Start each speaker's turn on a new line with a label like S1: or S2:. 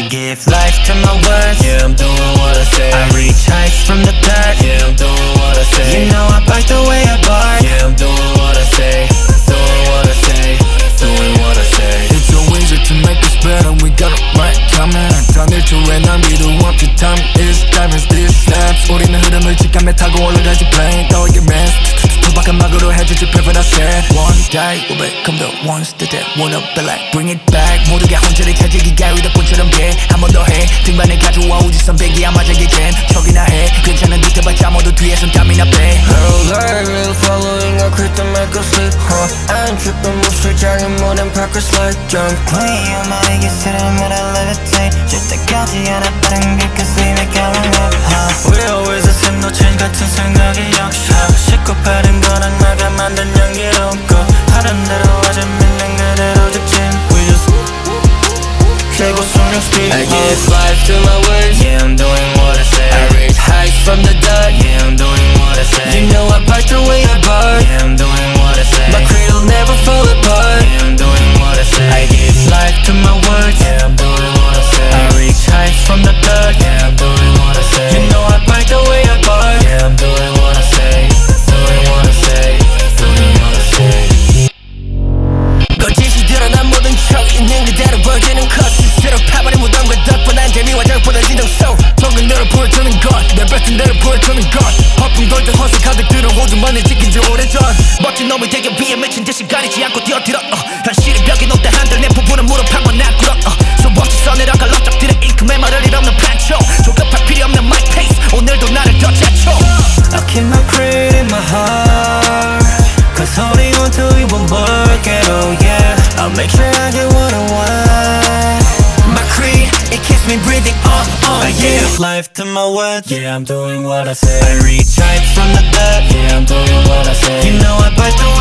S1: give life to my words, yeah, I'm doing what I say. I reach heights from the dirt, yeah, I'm doing what I say. You know I bite the way I bark, yeah, I'm doing what I say. Doing what I say, doing what I say.
S2: It's always it to make us better, we got it right coming. 단일 초에 낭비도 없지, time is diamonds, this snaps. 우리는 흐름을 직감에 타고 올라가지 plane 너에게 mess 투박한 막으로 해주지 perfect I said. One day we'll become the ones that they wanna be like. Bring it back 모두가 혼자를 가지기가 위대폰처럼 한 번 더 해 등반에 가져와 우주선 배기 아마 자기겐 척이나 해 괜찮은 듯 해봤자 모두 뒤에선 땀이나 빼.
S1: Real following a creep to make us sleep, I ain't tripping 무술장인 모든 parkers like jump queen 엄마에게 싫으면 I levitate 절대까지 않아 다른 게 cause we make our own love We always the same no change 같은 생각이 역사 싣고 파는 거랑 나가 만든 연기롭고 하는 대로 아직 믿는 그대로 직진 We just 최고 속력 speed I give life to my words, yeah I'm doing what I say. I reach heights from the dirt, yeah I'm doing what I say. You know I bite the way I bark, yeah I'm doing what I say. My cradle never fall apart, yeah I'm doing what I say. I give life to my words, yeah I'm doing what I say. I reach heights from the dirt, yeah I'm doing what I say. You know I bite the way I bark, yeah I'm doing what I say. Doing what I say, doing what I say. 거짓이 드러난 모든 척 있는 그대로 보여지는 컷 스스로 파버린 무덤과 덕분한 재미와 적보다 진정성 속은 너를 보여주는 것내 뱉은 대로 보여주는 것 허풍 돌던 허세 가득 들어 호주만을 지킨 지 오래전 멋진 놈이 되기 위해 미친 듯이 가리지 않고 뛰어들어 현실의 벽에 높대 한들 내 부부는 무릎하고 난 꿇어 수없이 써내려갈 업적들의 일금에 말을 잃었는 판초 조급할 필요 없는 my taste 오늘도 나를 더 차초 I keep my creed in my heart Cause holding on to it won't work at all, yeah I'll make sure I get what I want My creed, it keeps me breathing on, I give life to my words, yeah I'm doing what I say. I reach heights from the dirt, yeah I'm doing what I say. You know I bite the